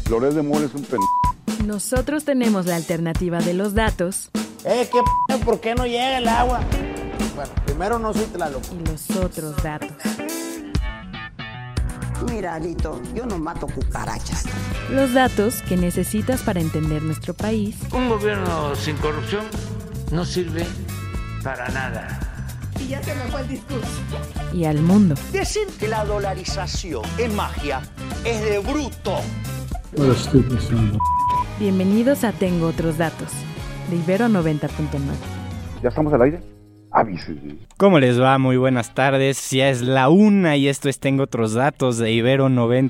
Loret de Mola es un Nosotros tenemos la alternativa de los datos. ¿Por qué no llega el agua? Bueno, primero no soy Tlaloc. Y los otros datos. Mira, Alito, yo no mato cucarachas. Los datos que necesitas para entender nuestro país. Un gobierno sin corrupción no sirve para nada. Y ya se me fue el discurso. Y al mundo. Decir que la dolarización es magia es de bruto. Bienvenidos a Tengo Otros Datos, de Ibero 90.9. ¿Ya estamos al aire? Avísese. ¿Cómo les va? Muy buenas tardes. Ya es la 1 y esto es Tengo Otros Datos de Ibero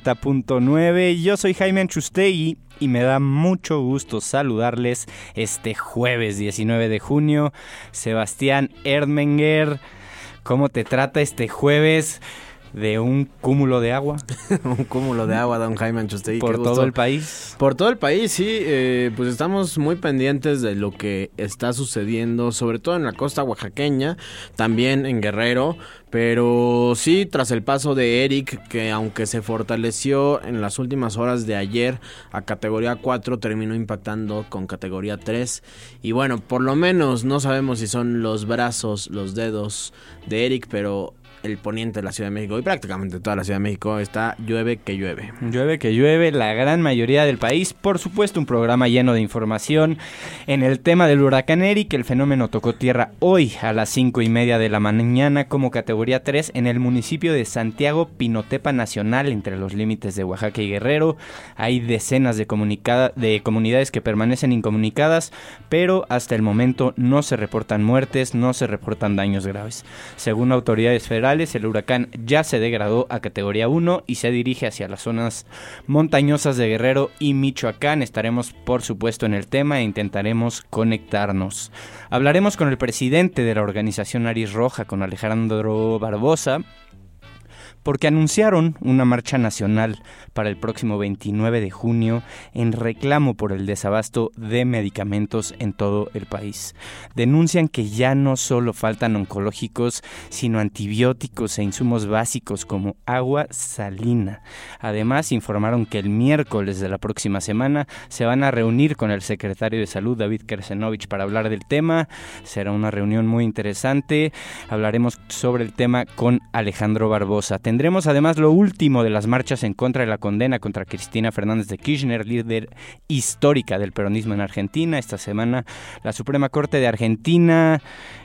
90.9. Yo soy Jaime Anchustegui y me da mucho gusto saludarles este jueves 19 de junio. Sebastián Erdmenger, ¿cómo te trata este jueves de un cúmulo de agua? Un cúmulo de agua, don Jaime Anchustegui. ¿Por todo el país? Por todo el país, sí. Pues estamos muy pendientes de lo que está sucediendo, sobre todo en la costa oaxaqueña, también en Guerrero. Pero sí, tras el paso de Eric, que aunque se fortaleció en las últimas horas de ayer a categoría 4, terminó impactando con categoría 3. Y bueno, por lo menos no sabemos si son los brazos, los dedos de Eric, pero el poniente de la Ciudad de México y prácticamente toda la Ciudad de México está llueve que llueve. Llueve que llueve, la gran mayoría del país. Por supuesto, un programa lleno de información. En el tema del huracán Eric, el fenómeno tocó tierra hoy a las 5:30 de la mañana como categoría 3 en el municipio de Santiago Pinotepa Nacional, entre los límites de Oaxaca y Guerrero. Hay decenas de comunidades que permanecen incomunicadas, pero hasta el momento no se reportan muertes, no se reportan daños graves. Según autoridades federales, el huracán ya se degradó a categoría 1 y se dirige hacia las zonas montañosas de Guerrero y Michoacán. Estaremos, por supuesto, en el tema e intentaremos conectarnos. Hablaremos con el presidente de la organización Nariz Roja, con Alejandro Barbosa, porque anunciaron una marcha nacional para el próximo 29 de junio en reclamo por el desabasto de medicamentos en todo el país. Denuncian que ya no solo faltan oncológicos, sino antibióticos e insumos básicos como agua salina. Además, informaron que el miércoles de la próxima semana se van a reunir con el secretario de Salud, David Kersenovich, para hablar del tema. Será una reunión muy interesante. Hablaremos sobre el tema con Alejandro Barbosa. Tendremos además lo último de las marchas en contra de la condena contra Cristina Fernández de Kirchner, líder histórica del peronismo en Argentina. Esta semana la Suprema Corte de Argentina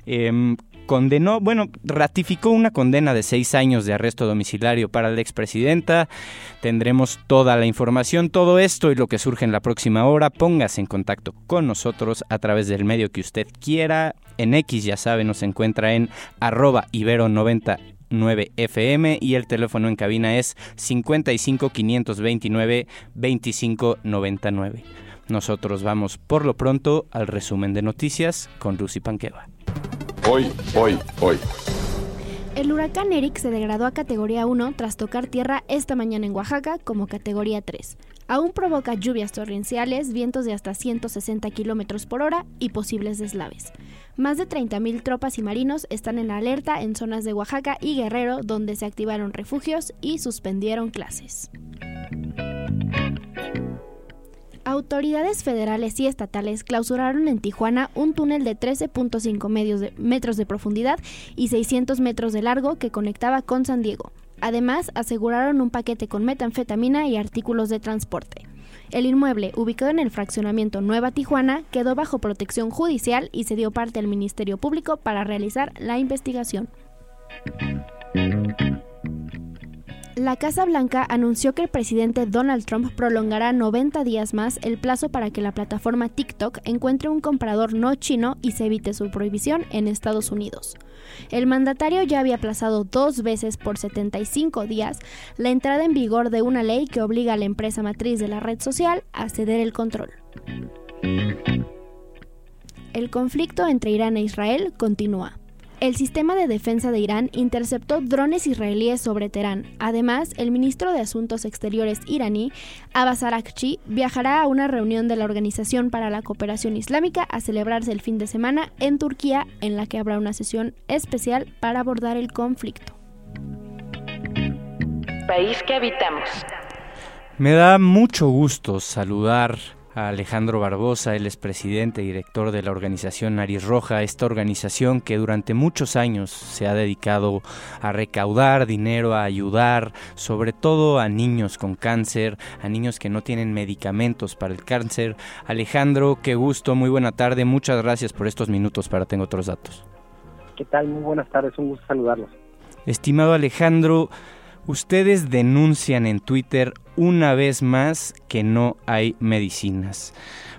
ratificó una condena de 6 años de arresto domiciliario para la expresidenta. Tendremos toda la información, todo esto y lo que surge en la próxima hora. Póngase en contacto con nosotros a través del medio que usted quiera. En X, ya sabe, nos encuentra en @ibero90.9fm y el teléfono en cabina es 55 529 2599. Nosotros vamos por lo pronto al resumen de noticias con Lucy Panqueva. Hoy. El huracán Eric se degradó a categoría 1 tras tocar tierra esta mañana en Oaxaca como categoría 3. Aún provoca lluvias torrenciales, vientos de hasta 160 kilómetros por hora y posibles deslaves. Más de 30,000 tropas y marinos están en alerta en zonas de Oaxaca y Guerrero, donde se activaron refugios y suspendieron clases. Autoridades federales y estatales clausuraron en Tijuana un túnel de 13.5 metros de profundidad y 600 metros de largo que conectaba con San Diego. Además, aseguraron un paquete con metanfetamina y artículos de transporte. El inmueble, ubicado en el fraccionamiento Nueva Tijuana, quedó bajo protección judicial y se dio parte al Ministerio Público para realizar la investigación. La Casa Blanca anunció que el presidente Donald Trump prolongará 90 días más el plazo para que la plataforma TikTok encuentre un comprador no chino y se evite su prohibición en Estados Unidos. El mandatario ya había aplazado 2 veces por 75 días la entrada en vigor de una ley que obliga a la empresa matriz de la red social a ceder el control. El conflicto entre Irán e Israel continúa. El sistema de defensa de Irán interceptó drones israelíes sobre Teherán. Además, el ministro de Asuntos Exteriores iraní, Abbas Araghchi, viajará a una reunión de la Organización para la Cooperación Islámica a celebrarse el fin de semana en Turquía, en la que habrá una sesión especial para abordar el conflicto. País que habitamos. Me da mucho gusto saludar a Alejandro Barbosa. Él es presidente y director de la organización Nariz Roja, esta organización que durante muchos años se ha dedicado a recaudar dinero, a ayudar sobre todo a niños con cáncer, a niños que no tienen medicamentos para el cáncer. Alejandro, qué gusto, muy buena tarde, muchas gracias por estos minutos para Tengo Otros Datos. ¿Qué tal? Muy buenas tardes, un gusto saludarlos. Estimado Alejandro, ustedes denuncian en Twitter una vez más que no hay medicinas.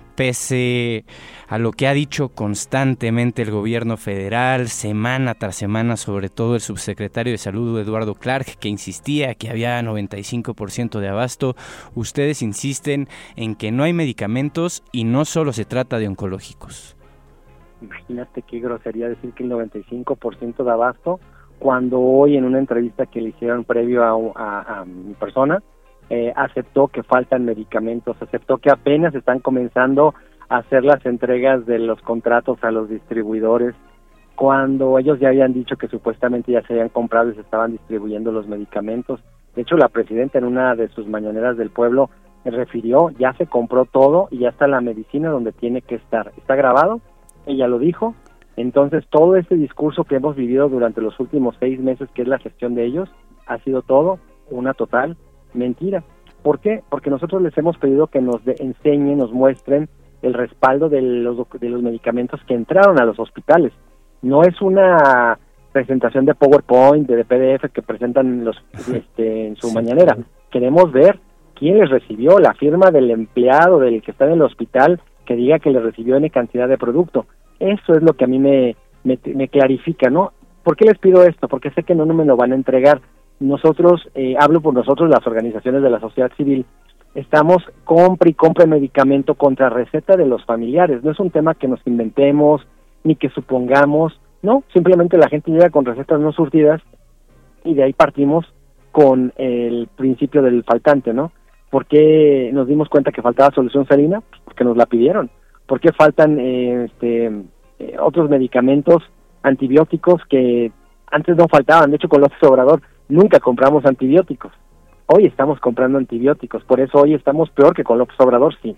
Pese a lo que ha dicho constantemente el gobierno federal, semana tras semana, sobre todo el subsecretario de Salud, Eduardo Clark, que insistía que había 95% de abasto, ustedes insisten en que no hay medicamentos y no solo se trata de oncológicos. Imagínate qué grosería decir que el 95% de abasto, cuando hoy en una entrevista que le hicieron previo a mi persona, aceptó que faltan medicamentos, aceptó que apenas están comenzando a hacer las entregas de los contratos a los distribuidores, cuando ellos ya habían dicho que supuestamente ya se habían comprado y se estaban distribuyendo los medicamentos. De hecho, la presidenta en una de sus mañaneras del pueblo refirió, ya se compró todo y ya está la medicina donde tiene que estar. Está grabado, ella lo dijo. Entonces, todo este discurso que hemos vivido durante los últimos 6 meses, que es la gestión de ellos, ha sido todo una total mentira. ¿Por qué? Porque nosotros les hemos pedido que nos enseñen, nos muestren el respaldo de los medicamentos que entraron a los hospitales. No es una presentación de PowerPoint, de PDF que presentan en su mañanera. Queremos ver quién les recibió, la firma del empleado, del que está en el hospital, que diga que le recibió N cantidad de producto. Eso es lo que a mí me clarifica, ¿no? ¿Por qué les pido esto? Porque sé que no me lo van a entregar. Nosotros, hablo por nosotros, las organizaciones de la sociedad civil, estamos compra medicamento contra receta de los familiares. No es un tema que nos inventemos, ni que supongamos, no, simplemente la gente llega con recetas no surtidas y de ahí partimos con el principio del faltante, ¿no? ¿Por qué nos dimos cuenta que faltaba solución salina? Pues porque nos la pidieron. ¿Por qué faltan otros medicamentos antibióticos que antes no faltaban? De hecho, con López Obrador nunca compramos antibióticos. Hoy estamos comprando antibióticos, por eso hoy estamos peor que con López Obrador, sí.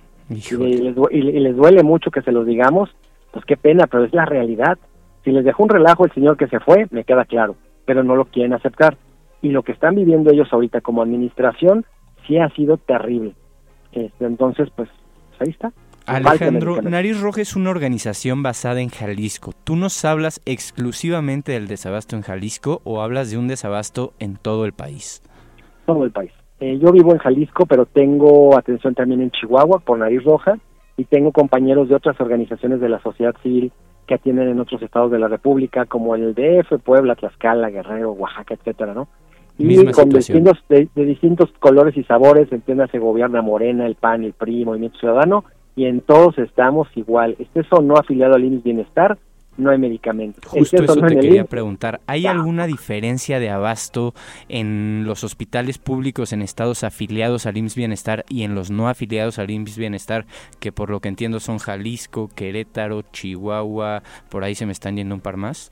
Y les duele mucho que se los digamos, pues qué pena, pero es la realidad. Si les dejó un relajo el señor que se fue, me queda claro, pero no lo quieren aceptar. Y lo que están viviendo ellos ahorita como administración, sí ha sido terrible. Entonces, pues ahí está. Alejandro, Nariz Roja es una organización basada en Jalisco. ¿Tú nos hablas exclusivamente del desabasto en Jalisco o hablas de un desabasto en todo el país? Todo el país. Yo vivo en Jalisco, pero tengo atención también en Chihuahua por Nariz Roja y tengo compañeros de otras organizaciones de la sociedad civil que atienden en otros estados de la República, como el DF, Puebla, Tlaxcala, Guerrero, Oaxaca, etcétera, ¿no? Y con de distintos colores y sabores, entiéndase, gobierna Morena, el PAN, el PRI, Movimiento Ciudadano, y en todos estamos igual. Estés o no afiliado al IMSS Bienestar, no hay medicamentos. Justo eso te quería preguntar. ¿Hay alguna diferencia de abasto en los hospitales públicos en estados afiliados al IMSS Bienestar y en los no afiliados al IMSS Bienestar, que por lo que entiendo son Jalisco, Querétaro, Chihuahua, por ahí se me están yendo un par más?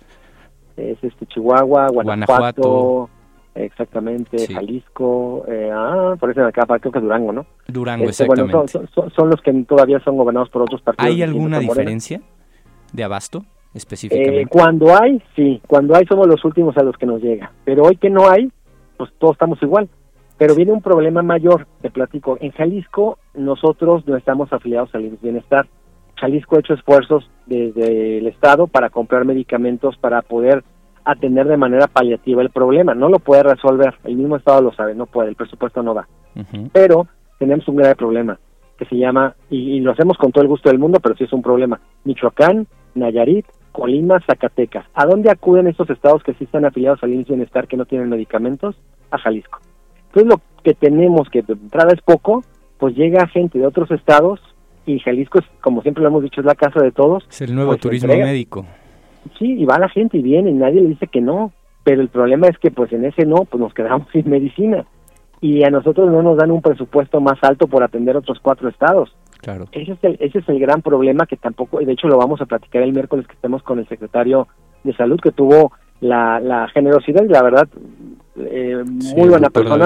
Es Chihuahua, Guanajuato. Exactamente, sí. Jalisco, por eso acá, creo que Durango, ¿no? Durango, exactamente. Bueno, son los que todavía son gobernados por otros partidos. ¿Hay alguna diferencia de abasto específicamente? Cuando hay, sí, cuando hay somos los últimos a los que nos llega, pero hoy que no hay, pues todos estamos igual. Pero viene un problema mayor, te platico. En Jalisco nosotros no estamos afiliados al IMSS Bienestar. Jalisco ha hecho esfuerzos desde el Estado para comprar medicamentos para poder atender de manera paliativa el problema. No lo puede resolver, el mismo Estado lo sabe, no puede, el presupuesto no da. Pero tenemos un grave problema que se llama, y lo hacemos con todo el gusto del mundo, pero sí es un problema, Michoacán, Nayarit, Colima, Zacatecas. ¿A dónde acuden estos estados que sí están afiliados al IMSS Bienestar que no tienen medicamentos? A Jalisco. Entonces lo que tenemos, que de entrada es poco, pues llega gente de otros estados, y Jalisco, es, como siempre lo hemos dicho, es la casa de todos. Es el nuevo turismo médico. Sí, y va la gente y viene y nadie le dice que no, pero el problema es que pues en ese no, pues nos quedamos sin medicina y a nosotros no nos dan un presupuesto más alto por atender otros 4 estados. Claro. Ese es el gran problema que tampoco, y de hecho lo vamos a platicar el miércoles que estemos con el secretario de Salud, que tuvo la generosidad y la verdad, muy buena persona.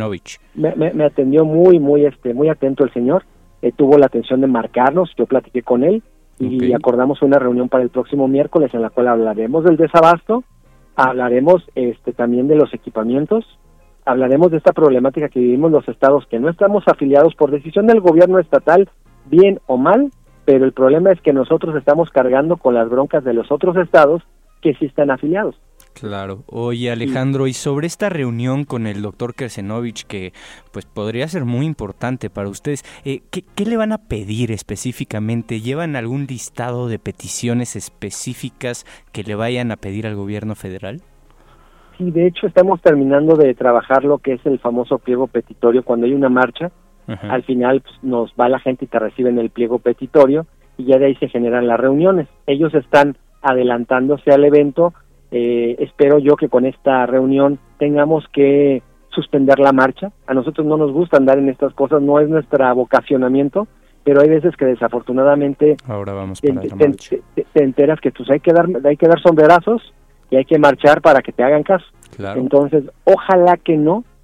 Me atendió muy atento el señor. Tuvo la atención de marcarnos, yo platiqué con él y acordamos una reunión para el próximo miércoles en la cual hablaremos del desabasto, hablaremos también de los equipamientos, hablaremos de esta problemática que vivimos los estados que no estamos afiliados por decisión del gobierno estatal, bien o mal, pero el problema es que nosotros estamos cargando con las broncas de los otros estados que sí están afiliados. Claro. Oye, Alejandro, y sobre esta reunión con el doctor Krecenovich, que pues podría ser muy importante para ustedes, ¿qué le van a pedir específicamente? ¿Llevan algún listado de peticiones específicas que le vayan a pedir al gobierno federal? Sí, de hecho estamos terminando de trabajar lo que es el famoso pliego petitorio. Cuando hay una marcha, al final pues, nos va la gente y te reciben el pliego petitorio y ya de ahí se generan las reuniones. Ellos están adelantándose al evento. Espero yo que con esta reunión tengamos que suspender la marcha. A nosotros no nos gusta andar en estas cosas, no es nuestro vocacionamiento, pero hay veces que desafortunadamente ahora vamos te enteras que pues hay que dar sombrerazos y hay que marchar para que te hagan caso. Claro. Entonces, ojalá que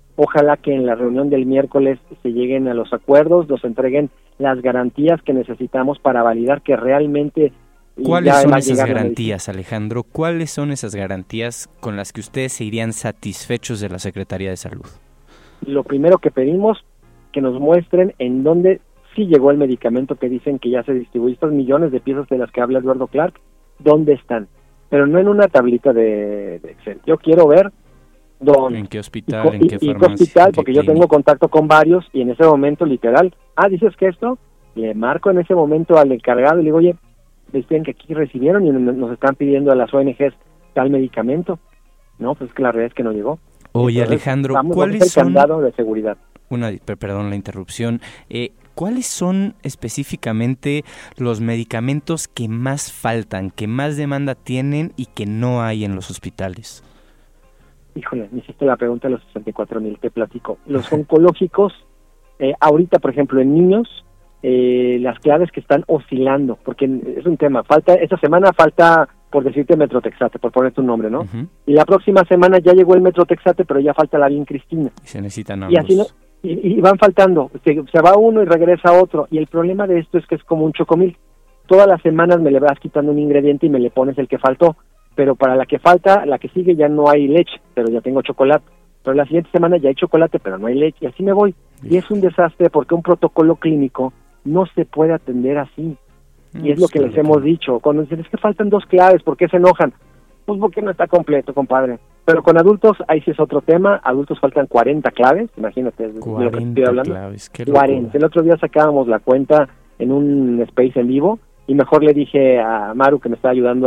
en la reunión del miércoles se lleguen a los acuerdos, nos entreguen las garantías que necesitamos para validar que realmente... ¿Cuáles son esas garantías, Alejandro? ¿Cuáles son esas garantías con las que ustedes se irían satisfechos de la Secretaría de Salud? Lo primero que pedimos, que nos muestren en dónde sí llegó el medicamento que dicen que ya se distribuyó, estas millones de piezas de las que habla Eduardo Clark, ¿dónde están? Pero no en una tablita de Excel. Yo quiero ver dónde. ¿En qué hospital? ¿En qué farmacia? ¿En qué hospital? Porque yo tengo contacto con varios y en ese momento, literal, dices que esto, le marco en ese momento al encargado y le digo, oye, decían que aquí recibieron y nos están pidiendo a las ONGs tal medicamento. No, pues que la realidad es que no llegó. Oye, entonces, Alejandro, ¿cuáles son? Candado de seguridad. Perdón la interrupción. ¿Cuáles son específicamente los medicamentos que más faltan, que más demanda tienen y que no hay en los hospitales? Híjole, me hiciste la pregunta de los 64,000, te platico. Los oncológicos, ahorita, por ejemplo, en niños, las claves que están oscilando, porque es un tema, esta semana falta, por decirte, Metrotexate, por ponerte un nombre, ¿no? Uh-huh. Y la próxima semana ya llegó el Metrotexate, pero ya falta la Bien Cristina. Y se necesitan ambos. Y así y van faltando, se va uno y regresa otro, y el problema de esto es que es como un chocomil. Todas las semanas me le vas quitando un ingrediente y me le pones el que faltó, pero para la que falta, la que sigue ya no hay leche, pero ya tengo chocolate. Pero la siguiente semana ya hay chocolate, pero no hay leche, y así me voy. Y es un desastre porque un protocolo clínico no se puede atender así. Y es lo que les hemos dicho. Cuando dicen, es que faltan 2 claves, ¿por qué se enojan? Pues porque no está completo, compadre. Pero con adultos, ahí sí es otro tema. Adultos faltan 40 claves, imagínate de lo que estoy hablando. Claves, 40. El otro día sacábamos la cuenta en un space en vivo y mejor le dije a Maru, que me está ayudando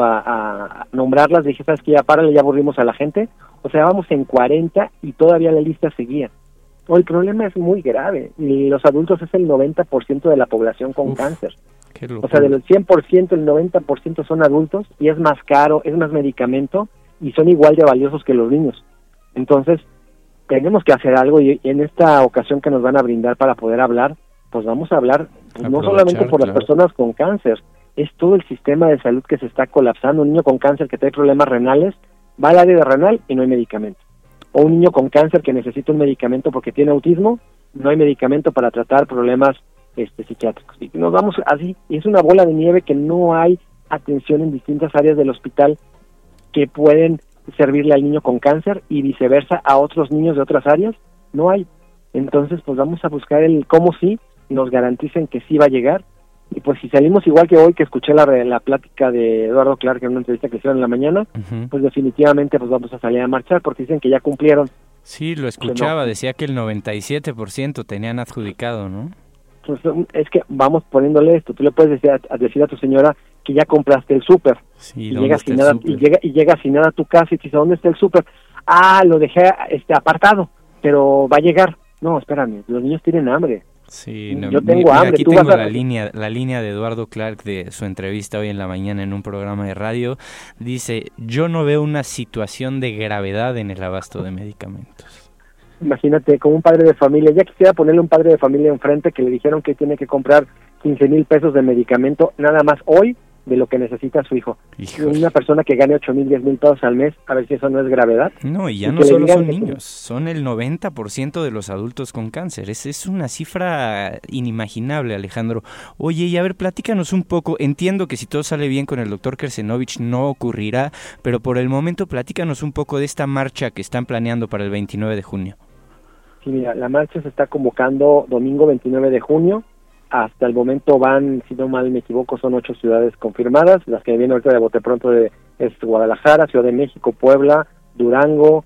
a nombrarlas, dije, ¿sabes qué? Ya párale, ya aburrimos a la gente. O sea, vamos en 40 y todavía la lista seguía. El problema es muy grave, y los adultos es el 90% de la población con cáncer. O sea, del 100%, el 90% son adultos, y es más caro, es más medicamento, y son igual de valiosos que los niños. Entonces, tenemos que hacer algo, y en esta ocasión que nos van a brindar para poder hablar, pues vamos a hablar no solamente por las personas con cáncer, es todo el sistema de salud que se está colapsando. Un niño con cáncer que trae problemas renales, va al área de renal y no hay medicamento. O un niño con cáncer que necesita un medicamento porque tiene autismo, no hay medicamento para tratar problemas psiquiátricos. Y nos vamos así, y es una bola de nieve que no hay atención en distintas áreas del hospital que pueden servirle al niño con cáncer y viceversa a otros niños de otras áreas, no hay. Entonces, pues vamos a buscar el cómo sí nos garanticen que sí va a llegar. Y pues si salimos igual que hoy, que escuché la plática de Eduardo Clark en una entrevista que hicieron en la mañana, pues definitivamente pues vamos a salir a marchar porque dicen que ya cumplieron. Sí, lo escuchaba, decía que el 97% tenían adjudicado, ¿no? Pues es que vamos poniéndole esto, tú le puedes decir a tu señora que ya compraste el súper, sí, y llega sin nada, y llega sin nada a tu casa y te dice, ¿dónde está el súper? Lo dejé apartado, pero va a llegar. No, espérame, los niños tienen hambre. Sí, yo tengo hambre. Aquí tengo la línea de Eduardo Clark de su entrevista hoy en la mañana en un programa de radio. Dice, yo no veo una situación de gravedad en el abasto de medicamentos. Imagínate, como un padre de familia, ya quisiera ponerle un padre de familia enfrente que le dijeron que tiene que comprar 15,000 pesos de medicamento nada más hoy de lo que necesita su hijo. Híjole. Una persona que gane 8,000, 10,000 pesos al mes, a ver si eso no es gravedad. No, y ya Y no que le solo digan son que- niños, son el 90% de los adultos con cáncer. Es una cifra inimaginable, Alejandro. Oye, y a ver, platícanos un poco. Entiendo que si todo sale bien con el doctor Kersenovich no ocurrirá, pero por el momento platícanos un poco de esta marcha que están planeando para el 29 de junio. Sí, mira, la marcha se está convocando domingo 29 de junio. Hasta el momento van, si no mal me equivoco, son 8 ciudades confirmadas. Las que vienen ahorita de bote pronto es Guadalajara, Ciudad de México, Puebla, Durango,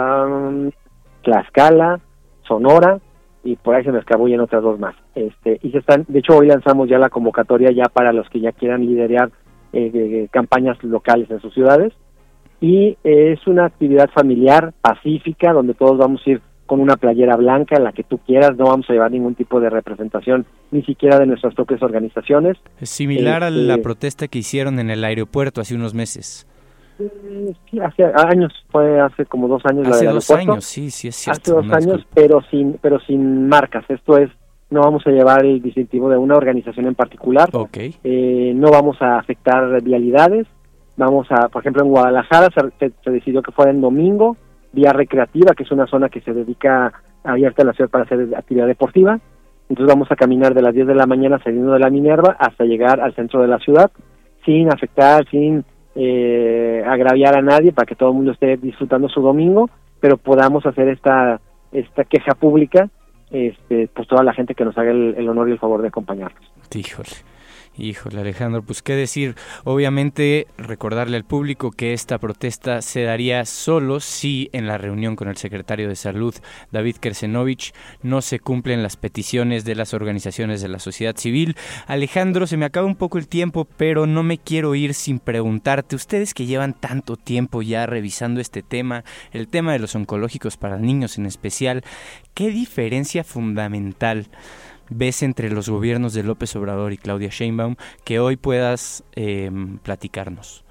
Tlaxcala, Sonora, y por ahí se me escabullen otras 2 más. Y se están, de hecho hoy lanzamos ya la convocatoria ya para los que ya quieran liderar campañas locales en sus ciudades. Y es una actividad familiar, pacífica, donde todos vamos a ir con una playera blanca, en la que tú quieras, no vamos a llevar ningún tipo de representación, ni siquiera de nuestras propias organizaciones. Es similar a la protesta que hicieron en el aeropuerto hace unos meses. Sí, hace años, fue hace como 2 años. Hace la del 2 aeropuerto. años, sí, es cierto. Hace 2 una años, disculpa. pero sin marcas. Esto es, no vamos a llevar el distintivo de una organización en particular. Ok. No vamos a afectar vialidades. Vamos a, por ejemplo, en Guadalajara se decidió que fuera en domingo, vía recreativa, que es una zona que se dedica abierta en la ciudad para hacer actividad deportiva. Entonces vamos a caminar de las 10 de la mañana saliendo de la Minerva hasta llegar al centro de la ciudad, sin afectar, sin agraviar a nadie, para que todo el mundo esté disfrutando su domingo, pero podamos hacer esta queja pública, pues toda la gente que nos haga el honor y el favor de acompañarnos. Híjole, Alejandro, pues qué decir. Obviamente, recordarle al público que esta protesta se daría solo si en la reunión con el secretario de Salud, David Kersenovich, no se cumplen las peticiones de las organizaciones de la sociedad civil. Alejandro, se me acaba un poco el tiempo, pero no me quiero ir sin preguntarte, ustedes que llevan tanto tiempo ya revisando este tema, el tema de los oncológicos para niños en especial, ¿qué diferencia fundamental ves entre los gobiernos de López Obrador y Claudia Sheinbaum que hoy puedas platicarnos?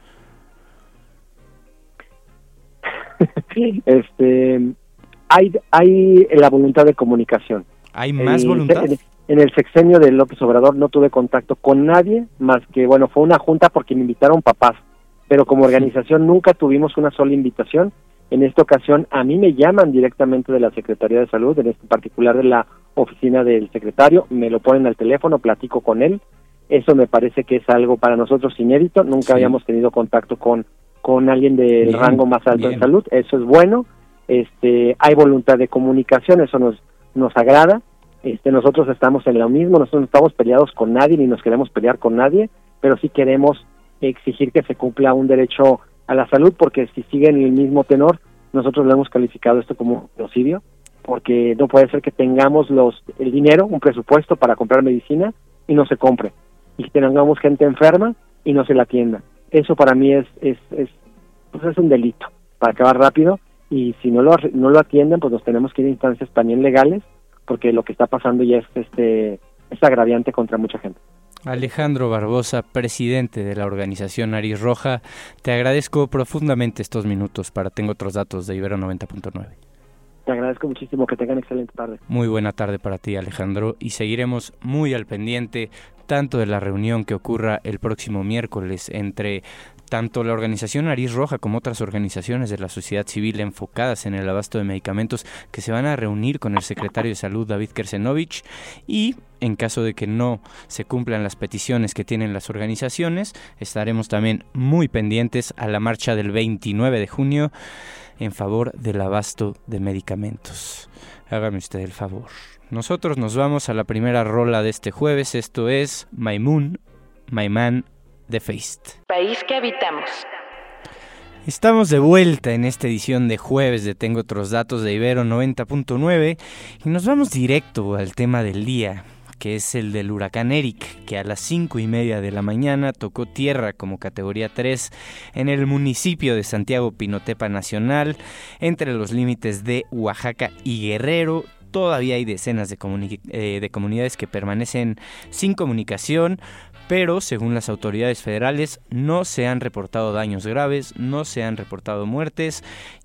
Hay la voluntad de comunicación. ¿Hay más voluntad? En el sexenio de López Obrador no tuve contacto con nadie, más que, bueno, fue una junta porque me invitaron papás, pero como organización nunca tuvimos una sola invitación. En esta ocasión a mí me llaman directamente de la Secretaría de Salud, en este particular de la oficina del secretario, me lo ponen al teléfono, platico con él. Eso me parece que es algo para nosotros inédito, nunca habíamos tenido contacto con alguien del rango más alto de salud, eso es bueno. Hay voluntad de comunicación, eso nos agrada. Nosotros estamos en lo mismo, nosotros no estamos peleados con nadie ni nos queremos pelear con nadie, pero sí queremos exigir que se cumpla un derecho a la salud, porque si sigue en el mismo tenor, nosotros lo hemos calificado esto como genocidio, porque no puede ser que tengamos el dinero, un presupuesto para comprar medicina y no se compre, y que tengamos gente enferma y no se la atienda. Eso para mí es un delito, para acabar rápido, y si no lo atienden, pues nos tenemos que ir a instancias también legales, porque lo que está pasando ya es agraviante contra mucha gente. Alejandro Barbosa, presidente de la organización Nariz Roja, te agradezco profundamente estos minutos para Tengo Otros Datos de Ibero 90.9. Te agradezco muchísimo, que tengan excelente tarde. Muy buena tarde para ti, Alejandro, y seguiremos muy al pendiente tanto de la reunión que ocurra el próximo miércoles entre tanto la organización Nariz Roja como otras organizaciones de la sociedad civil enfocadas en el abasto de medicamentos, que se van a reunir con el secretario de Salud, David Kersenovich, y en caso de que no se cumplan las peticiones que tienen las organizaciones, estaremos también muy pendientes a la marcha del 29 de junio en favor del abasto de medicamentos. Hágame usted el favor. Nosotros nos vamos a la primera rola de este jueves, esto es My Moon, My Man, The Feist. País que habitamos. Estamos de vuelta en esta edición de jueves de Tengo Otros Datos de Ibero 90.9 y nos vamos directo al tema del día, que es el del huracán Eric, que a las 5:30 de la mañana tocó tierra como categoría 3 en el municipio de Santiago Pinotepa Nacional, entre los límites de Oaxaca y Guerrero. Todavía hay decenas de comunidades que permanecen sin comunicación, pero según las autoridades federales no se han reportado daños graves, no se han reportado muertes.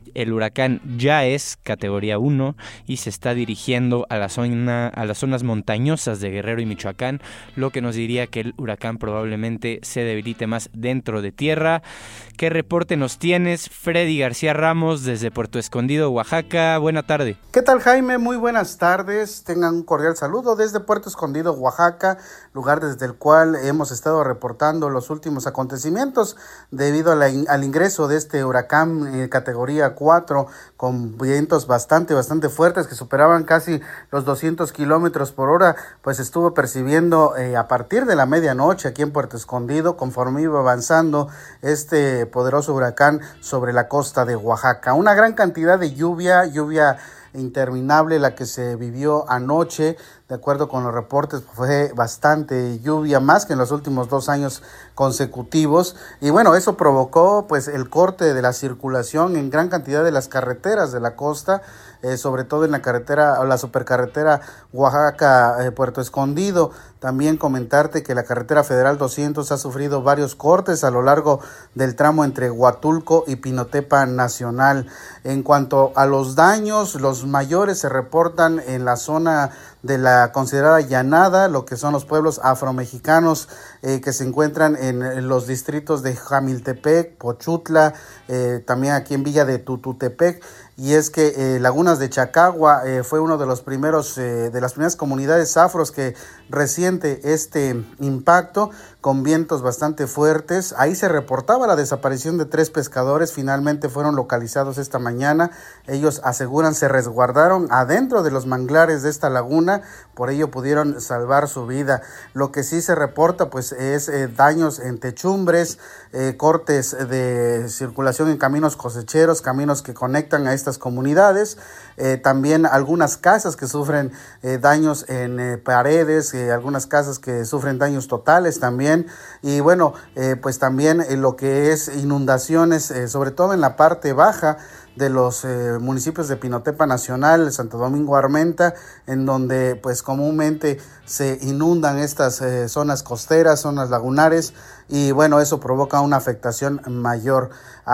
El huracán ya es categoría 1 y se está dirigiendo a las zonas montañosas de Guerrero y Michoacán, lo que nos diría que el huracán probablemente se debilite más dentro de tierra. ¿Qué reporte nos tienes, Freddy García Ramos, desde Puerto Escondido, Oaxaca? Buena tarde. ¿Qué tal, Jaime? Muy buenas tardes. Tengan un cordial saludo desde Puerto Escondido, Oaxaca, lugar desde el cual hemos estado reportando los últimos acontecimientos debido al ingreso de este huracán categoría 4 con vientos bastante fuertes que superaban casi los 200 kilómetros por hora. Pues estuvo percibiendo a partir de la medianoche aquí en Puerto Escondido, conforme iba avanzando este poderoso huracán sobre la costa de Oaxaca. Una gran cantidad de lluvia interminable la que se vivió anoche. De acuerdo con los reportes, fue bastante lluvia, más que en los últimos 2 años consecutivos, y bueno, eso provocó pues el corte de la circulación en gran cantidad de las carreteras de la costa, sobre todo en la carretera o la supercarretera Oaxaca-Puerto Escondido. También comentarte que la carretera federal 200 ha sufrido varios cortes a lo largo del tramo entre Huatulco y Pinotepa Nacional. En cuanto a los daños, los mayores se reportan en la zona de la considerada llanada, lo que son los pueblos afromexicanos que se encuentran en los distritos de Jamiltepec, Pochutla, también aquí en Villa de Tututepec. Y es que Lagunas de Chacagua fue uno de los primeros de las primeras comunidades afros que resiente este impacto, con vientos bastante fuertes. Ahí se reportaba la desaparición de 3 pescadores, finalmente fueron localizados esta mañana. Ellos aseguran se resguardaron adentro de los manglares de esta laguna, por ello pudieron salvar su vida. Lo que sí se reporta pues es daños en techumbres, cortes de circulación en caminos cosecheros, caminos que conectan a estas comunidades, también algunas casas que sufren daños en paredes, algunas casas que sufren daños totales también, y bueno, pues también lo que es inundaciones, sobre todo en la parte baja de los municipios de Pinotepa Nacional, Santo Domingo Armenta, en donde pues comúnmente se inundan estas zonas costeras, zonas lagunares, y bueno, eso provoca una afectación mayor.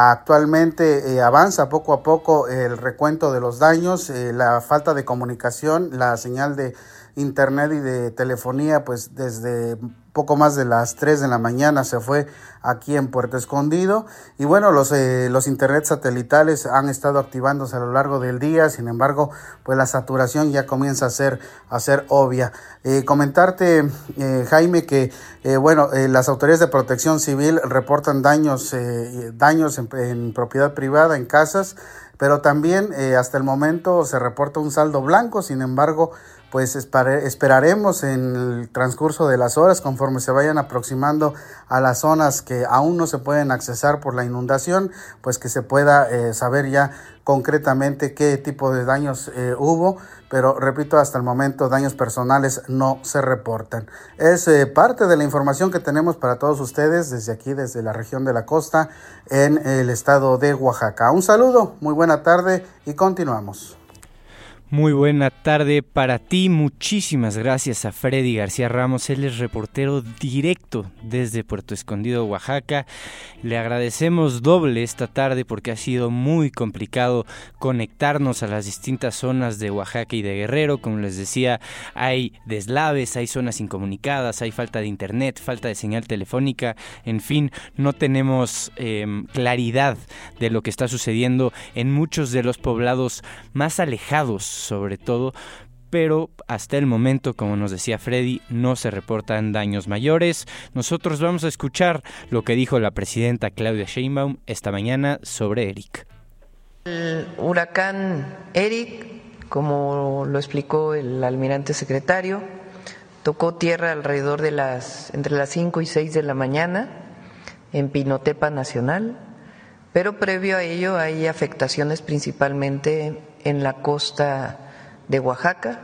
Actualmente avanza poco a poco el recuento de los daños, la falta de comunicación, la señal de internet y de telefonía pues desde poco más de las 3 de la mañana se fue aquí en Puerto Escondido, y bueno, los internet satelitales han estado activándose a lo largo del día. Sin embargo, pues la saturación ya comienza a ser obvia. Comentarte, Jaime, que las autoridades de protección civil reportan daños en propiedad privada, en casas, pero también hasta el momento se reporta un saldo blanco. Sin embargo, pues esperaremos en el transcurso de las horas, conforme se vayan aproximando a las zonas que aún no se pueden accesar por la inundación, pues que se pueda saber ya concretamente qué tipo de daños hubo, pero repito, hasta el momento daños personales no se reportan. Es parte de la información que tenemos para todos ustedes desde aquí, desde la región de la costa, en el estado de Oaxaca. Un saludo, muy buena tarde y continuamos. Muy buena tarde para ti, muchísimas gracias a Freddy García Ramos, él es reportero directo desde Puerto Escondido, Oaxaca. Le agradecemos doble esta tarde porque ha sido muy complicado conectarnos a las distintas zonas de Oaxaca y de Guerrero. Como les decía, hay deslaves, hay zonas incomunicadas, hay falta de internet, falta de señal telefónica, en fin, no tenemos claridad de lo que está sucediendo en muchos de los poblados más alejados, sobre todo, pero hasta el momento, como nos decía Freddy, no se reportan daños mayores. Nosotros vamos a escuchar lo que dijo la presidenta Claudia Sheinbaum esta mañana sobre Eric. El huracán Eric, como lo explicó el almirante secretario, tocó tierra alrededor de entre las 5 y 6 de la mañana en Pinotepa Nacional, pero previo a ello hay afectaciones principalmente en la costa de Oaxaca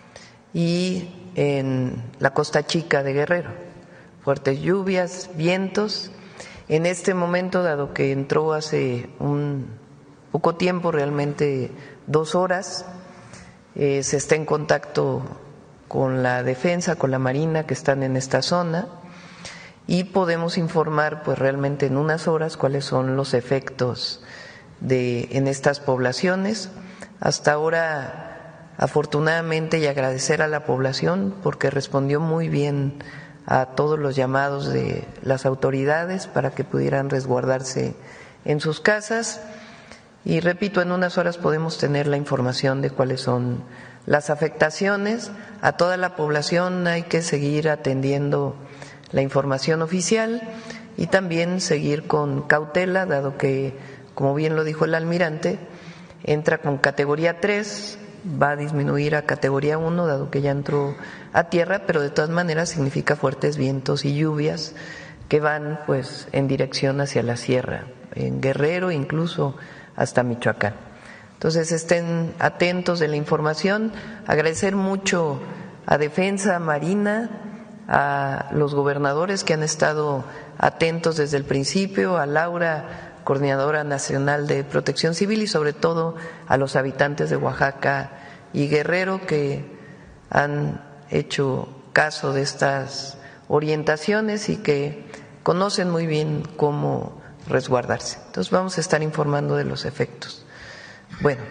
y en la costa chica de Guerrero. Fuertes lluvias, vientos. En este momento, dado que entró hace un poco tiempo, realmente 2 horas, se está en contacto con la defensa, con la marina que están en esta zona, y podemos informar pues realmente en unas horas cuáles son los efectos en estas poblaciones. Hasta ahora, afortunadamente, y agradecer a la población porque respondió muy bien a todos los llamados de las autoridades para que pudieran resguardarse en sus casas. Y repito, en unas horas podemos tener la información de cuáles son las afectaciones. A toda la población hay que seguir atendiendo la información oficial y también seguir con cautela, dado que, como bien lo dijo el almirante, entra con categoría 3, va a disminuir a categoría 1, dado que ya entró a tierra, pero de todas maneras significa fuertes vientos y lluvias que van pues en dirección hacia la sierra, en Guerrero, incluso hasta Michoacán. Entonces estén atentos de la información. Agradecer mucho a Defensa, a Marina, a los gobernadores que han estado atentos desde el principio, a Laura, Coordinadora Nacional de Protección Civil, y sobre todo a los habitantes de Oaxaca y Guerrero que han hecho caso de estas orientaciones y que conocen muy bien cómo resguardarse. Entonces vamos a estar informando de los efectos. Bueno,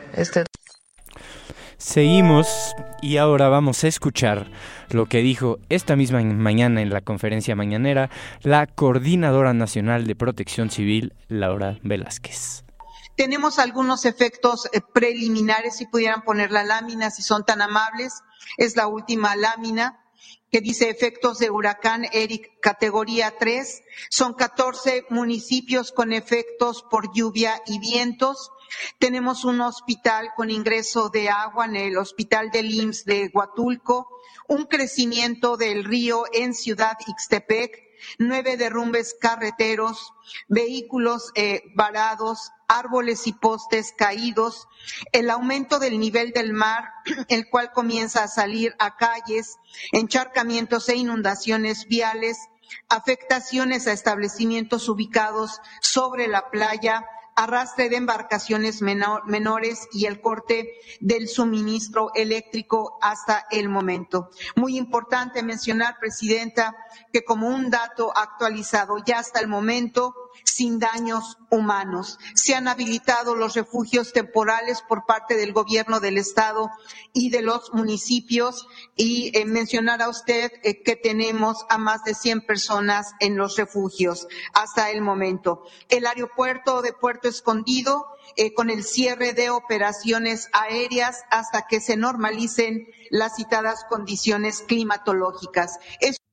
Seguimos y ahora vamos a escuchar lo que dijo esta misma mañana en la conferencia mañanera la Coordinadora Nacional de Protección Civil, Laura Velázquez. Tenemos algunos efectos preliminares, si pudieran poner la lámina, si son tan amables. Es la última lámina que dice efectos de huracán Eric categoría 3. Son 14 municipios con efectos por lluvia y vientos. Tenemos un hospital con ingreso de agua en el hospital del IMSS de Huatulco, un crecimiento del río en Ciudad Ixtepec, 9 derrumbes carreteros, vehículos varados, árboles y postes caídos, el aumento del nivel del mar, el cual comienza a salir a calles, encharcamientos e inundaciones viales, afectaciones a establecimientos ubicados sobre la playa, arrastre de embarcaciones menores y el corte del suministro eléctrico hasta el momento. Muy importante mencionar, Presidenta, que como un dato actualizado ya hasta el momento, sin daños humanos. Se han habilitado los refugios temporales por parte del gobierno del estado y de los municipios y mencionar a usted que tenemos a más de 100 personas en los refugios hasta el momento. El aeropuerto de Puerto Escondido con el cierre de operaciones aéreas hasta que se normalicen las citadas condiciones climatológicas.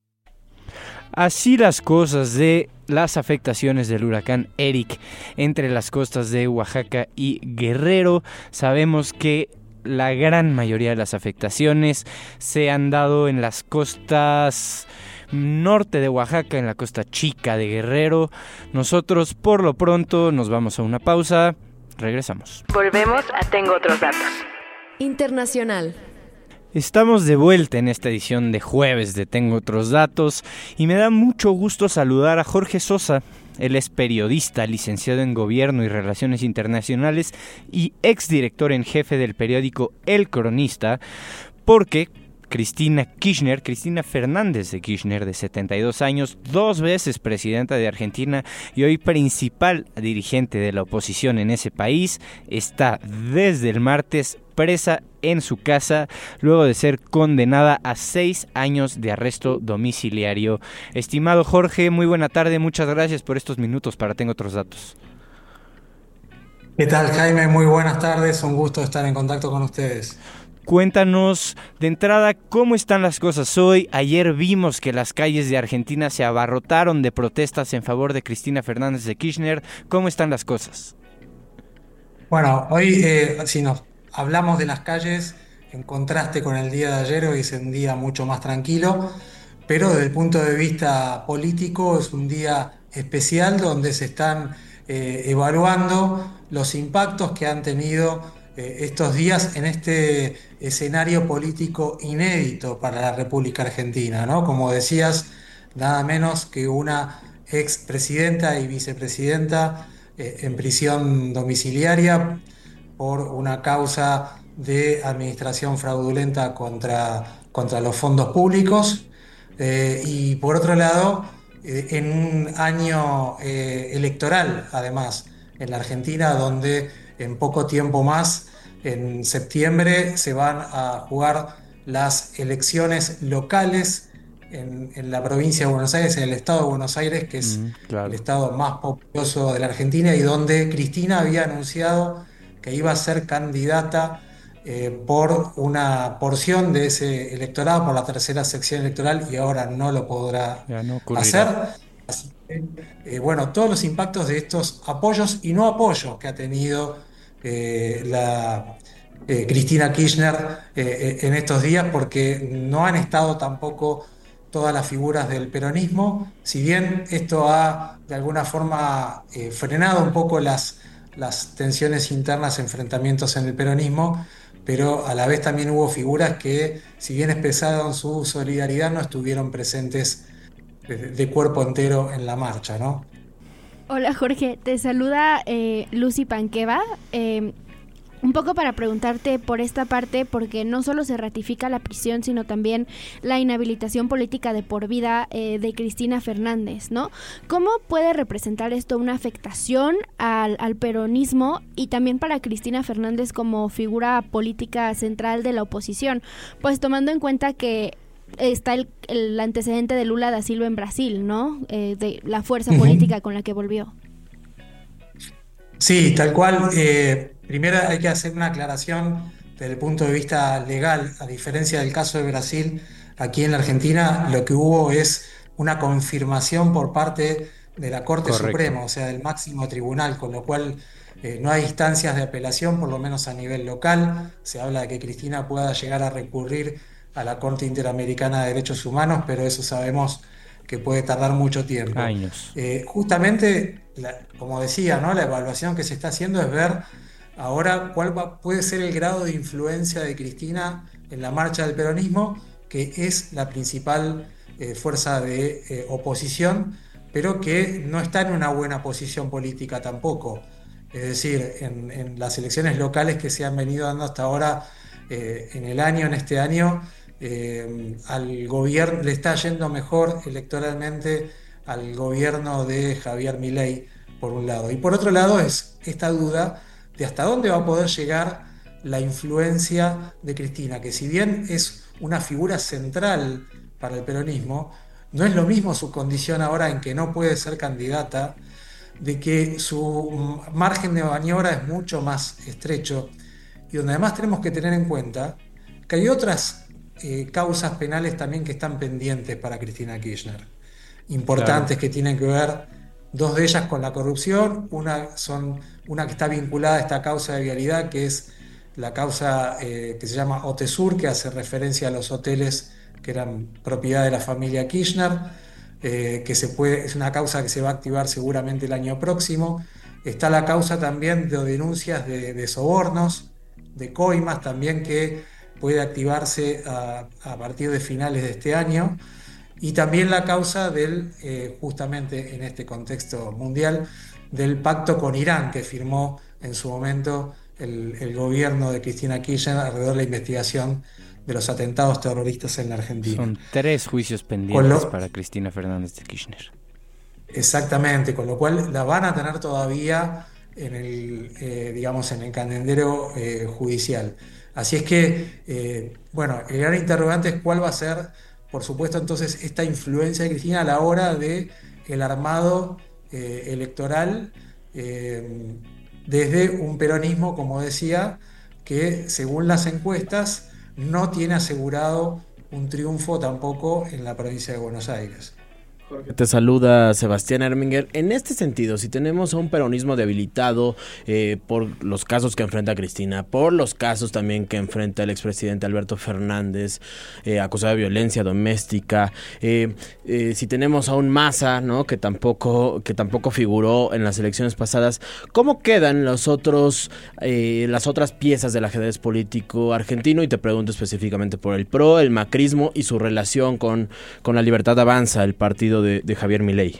Así las cosas de las afectaciones del huracán Eric entre las costas de Oaxaca y Guerrero. Sabemos que la gran mayoría de las afectaciones se han dado en las costas norte de Oaxaca, en la costa chica de Guerrero. Nosotros por lo pronto nos vamos a una pausa. Regresamos. Volvemos a Tengo Otros Datos. Internacional. Estamos de vuelta en esta edición de jueves de Tengo Otros Datos y me da mucho gusto saludar a Jorge Sosa. Él es periodista, licenciado en Gobierno y Relaciones Internacionales y exdirector en jefe del periódico El Cronista, porque Cristina Fernández de Kirchner, de 72 años, 2 veces presidenta de Argentina y hoy principal dirigente de la oposición en ese país, está desde el martes presa en su casa luego de ser condenada a 6 años de arresto domiciliario. Estimado Jorge, muy buena tarde, muchas gracias por estos minutos para Tengo Otros Datos. ¿Qué tal, Jaime? Muy buenas tardes, un gusto estar en contacto con ustedes. Cuéntanos de entrada cómo están las cosas hoy. Ayer vimos que las calles de Argentina se abarrotaron de protestas en favor de Cristina Fernández de Kirchner. ¿Cómo están las cosas? Bueno, hoy si nos hablamos de las calles, en contraste con el día de ayer, hoy es un día mucho más tranquilo, pero desde el punto de vista político es un día especial donde se están evaluando los impactos que han tenido estos días en este escenario político inédito para la República Argentina, ¿no? Como decías, nada menos que una expresidenta y vicepresidenta en prisión domiciliaria por una causa de administración fraudulenta contra los fondos públicos, y por otro lado, en un año electoral, además, en la Argentina, donde en poco tiempo más, en septiembre, se van a jugar las elecciones locales en la provincia de Buenos Aires, en el estado de Buenos Aires, que es el estado más populoso de la Argentina y donde Cristina había anunciado que iba a ser candidata por una porción de ese electorado, por la tercera sección electoral, y ahora no lo podrá hacer. Así que, bueno, todos los impactos de estos apoyos y no apoyos que ha tenido Cristina Kirchner en estos días, porque no han estado tampoco todas las figuras del peronismo. Si bien esto ha de alguna forma frenado un poco las tensiones internas, enfrentamientos en el peronismo, pero a la vez también hubo figuras que, si bien expresaron su solidaridad, no estuvieron presentes de cuerpo entero en la marcha, ¿no? Hola Jorge, te saluda Lucy Panqueva. Un poco para preguntarte por esta parte, porque no solo se ratifica la prisión, sino también la inhabilitación política de por vida de Cristina Fernández, ¿no? ¿Cómo puede representar esto una afectación al peronismo y también para Cristina Fernández como figura política central de la oposición? Pues tomando en cuenta que está el antecedente de Lula da Silva en Brasil, ¿no? De la fuerza política con la que volvió. Sí, tal cual. Primero hay que hacer una aclaración desde el punto de vista legal. A diferencia del caso de Brasil, aquí en la Argentina lo que hubo es una confirmación por parte de la Corte Suprema, o sea, del máximo tribunal, con lo cual no hay instancias de apelación, por lo menos a nivel local. Se habla de que Cristina pueda llegar a recurrir a la Corte Interamericana de Derechos Humanos, pero eso sabemos que puede tardar mucho tiempo. Años. Justamente, como decía, ¿no? La evaluación que se está haciendo es ver ahora cuál puede ser el grado de influencia de Cristina en la marcha del peronismo, que es la principal fuerza de oposición, pero que no está en una buena posición política tampoco. Es decir, en las elecciones locales que se han venido dando hasta ahora en este año, al gobierno le está yendo mejor electoralmente al gobierno de Javier Milei, por un lado. Y por otro lado es esta duda de hasta dónde va a poder llegar la influencia de Cristina, que si bien es una figura central para el peronismo, no es lo mismo su condición ahora en que no puede ser candidata, de que su margen de maniobra es mucho más estrecho, y donde además tenemos que tener en cuenta que hay otras causas penales también que están pendientes para Cristina Kirchner, importantes, que tienen que ver, dos de ellas con la corrupción, una que está vinculada a esta causa de vialidad, que es la causa que se llama Otesur, que hace referencia a los hoteles que eran propiedad de la familia Kirchner, es una causa que se va a activar seguramente el año próximo. Está la causa también de denuncias de sobornos, de coimas también, que puede activarse a partir de finales de este año, y también la causa justamente en este contexto mundial, del pacto con Irán que firmó en su momento el gobierno de Cristina Kirchner alrededor de la investigación de los atentados terroristas en la Argentina. Son 3 juicios pendientes para Cristina Fernández de Kirchner. Exactamente, con lo cual la van a tener todavía en el candelero judicial. Así es que, bueno, el gran interrogante es cuál va a ser, por supuesto, entonces, esta influencia de Cristina a la hora de el armado electoral desde un peronismo, como decía, que según las encuestas no tiene asegurado un triunfo tampoco en la provincia de Buenos Aires. Te saluda Sebastián Erminger. En este sentido, si tenemos a un peronismo debilitado por los casos que enfrenta Cristina, por los casos también que enfrenta el expresidente Alberto Fernández, acusado de violencia doméstica, si tenemos a un Massa, ¿no?, que tampoco figuró en las elecciones pasadas, ¿cómo quedan las otras piezas del ajedrez político argentino? Y te pregunto específicamente por el PRO, el macrismo y su relación con la Libertad Avanza, el partido de Javier Milei.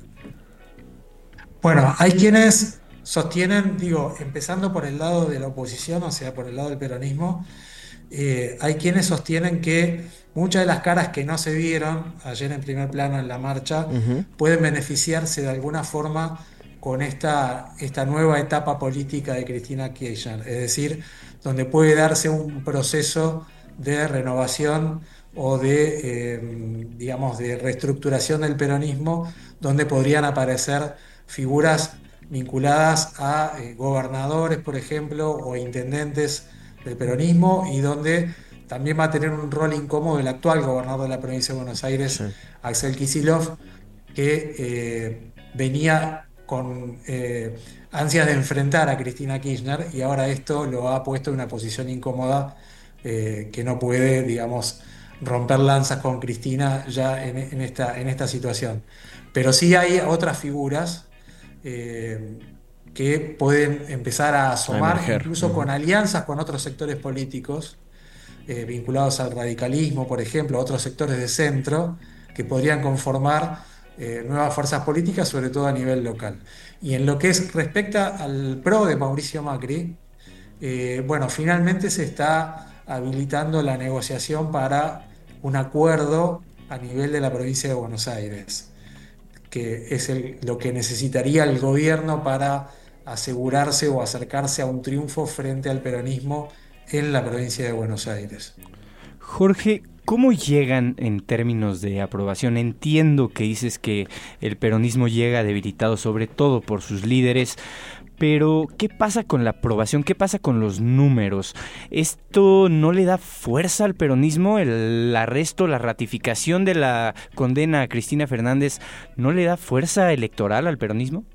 Bueno, hay quienes sostienen, empezando por el lado de la oposición, o sea, por el lado del peronismo, hay quienes sostienen que muchas de las caras que no se vieron ayer en primer plano en la marcha pueden beneficiarse de alguna forma con esta nueva etapa política de Cristina Kirchner, es decir, donde puede darse un proceso de renovación o digamos, de reestructuración del peronismo, donde podrían aparecer figuras vinculadas a gobernadores, por ejemplo, o intendentes del peronismo, y donde también va a tener un rol incómodo el actual gobernador de la provincia de Buenos Aires, Axel Kicillof, que venía con ansias de enfrentar a Cristina Kirchner, y ahora esto lo ha puesto en una posición incómoda, que no puede, digamos, romper lanzas con Cristina ya en esta situación. Pero sí hay otras figuras que pueden empezar a asomar, incluso con alianzas con otros sectores políticos vinculados al radicalismo, por ejemplo, otros sectores de centro, que podrían conformar nuevas fuerzas políticas, sobre todo a nivel local. Y en lo que respecta al PRO de Mauricio Macri, bueno, finalmente se está habilitando la negociación para un acuerdo a nivel de la provincia de Buenos Aires, que es lo que necesitaría el gobierno para asegurarse o acercarse a un triunfo frente al peronismo en la provincia de Buenos Aires. Jorge, ¿cómo llegan en términos de aprobación? Entiendo que dices que el peronismo llega debilitado sobre todo por sus líderes, pero ¿qué pasa con la aprobación? ¿Qué pasa con los números? ¿Esto no le da fuerza al peronismo? ¿El arresto, la ratificación de la condena a Cristina Fernández no le da fuerza electoral al peronismo?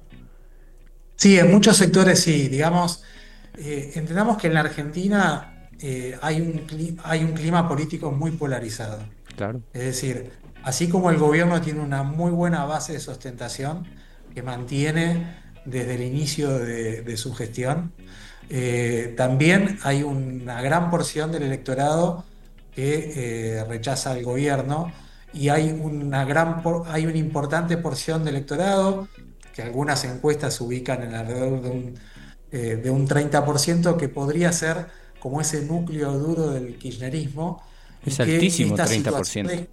Sí, en muchos sectores sí. Digamos, entendamos que en la Argentina hay un clima político muy polarizado. Claro. Es decir, así como el gobierno tiene una muy buena base de sustentación que mantiene desde el inicio de su gestión, también hay una gran porción del electorado que rechaza al gobierno, y hay una importante porción del electorado que algunas encuestas ubican en alrededor de un 30%, que podría ser como ese núcleo duro del kirchnerismo. Es altísimo, 30%.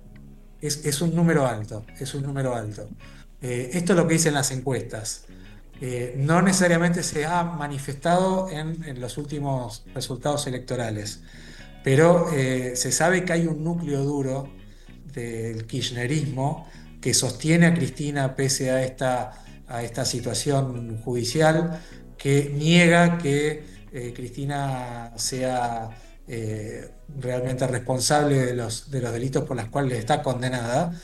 Es un número alto, es un número alto. Esto es lo que dicen las encuestas. No necesariamente se ha manifestado en los últimos resultados electorales, pero se sabe que hay un núcleo duro del kirchnerismo que sostiene a Cristina pese a esta situación judicial, que niega que Cristina sea realmente responsable de los delitos por los cuales está condenada,